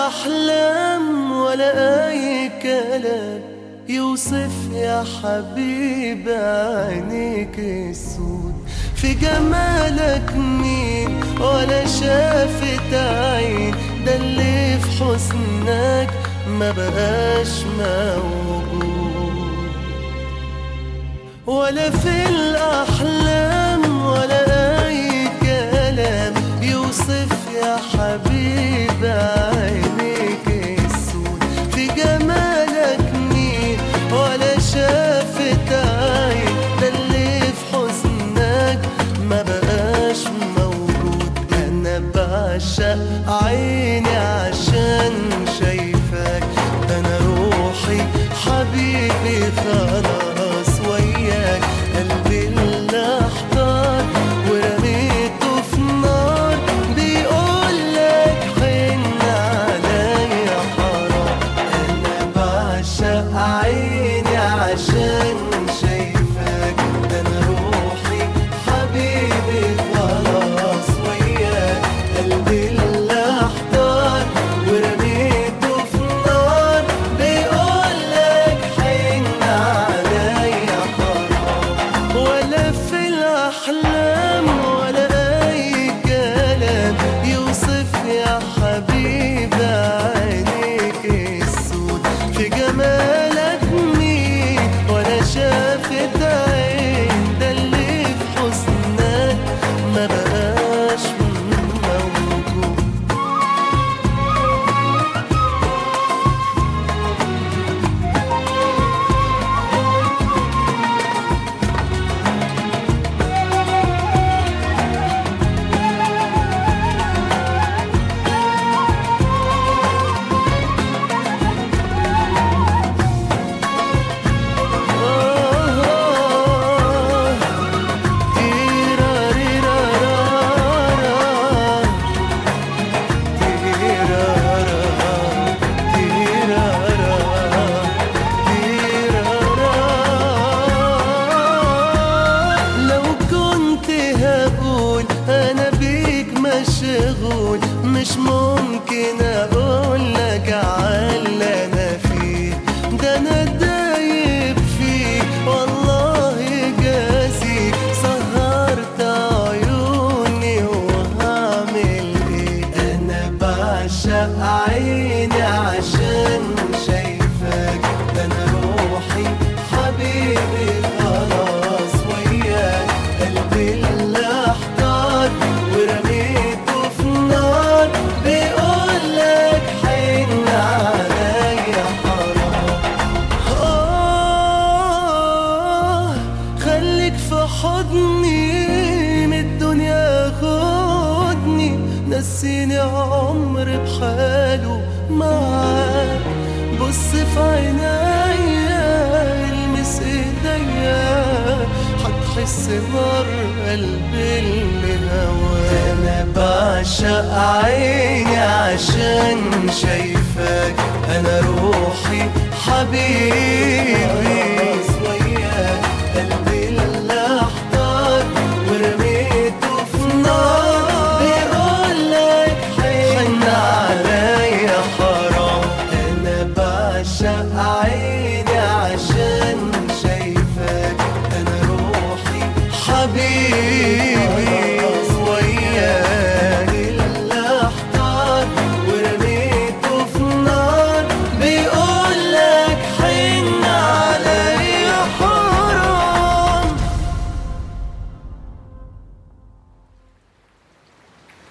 الأحلام ولا أي كلام يوصف يا حبيبي عينيك السود. في جمالك مين ولا شافت عين، ده اللي في حسنك ما بقاش موجود. ولا في الأحلام ولا أي كلام يوصف يا حبيبي عينيك السود. في جمالك مين ولا شافت عين، ده اللي في حزنك ما بقاش موجود. أنا بعشق عيني عشان شايفك، أنا روحي حبيبي خلاص وياك. قلبي اللي احتار ورميته في نار بيقولك حن عليا حرام. أنا بعشق عيني عشان شايفك، أنا روحي حبيبي خلاص وياك. قلبي اللي احتار ورميته في نار بيقولك حن عليا حرام. ولا في الأحلام ولا أي كلام يوصف يا حبيبي عينيك السود. في جمالك مين ولا شافت عين، ده اللي في حسنك ما بقاش موجود. لو كنت هقول أنا بيك مشغول، مش ممكن أقولك عاللي أنا فيه. ده أنا دايب فيك والله جازيك، سهرت عيوني وهعمل إيه. أنا بعشق عيني عشان شايفك، أنا روحي حبيبي خلاص وياك. قلبي اللي احتار ورميته في نار بيقولك حن عليا حرام. خليك في حضني من الدنيا خدني، نسيني عمر بحاله معاك. بص في عينيا المس ايديا، هتحس نار قلبي اللي هواك. انا بعشق عيني عشان شايفك، انا روحي حبيبي وياك. قلبي اللي احتار ورميته في نار بيقولك حن عليا حرام. انا بعشق عيني عشان شايفك، انا روحي حبيبي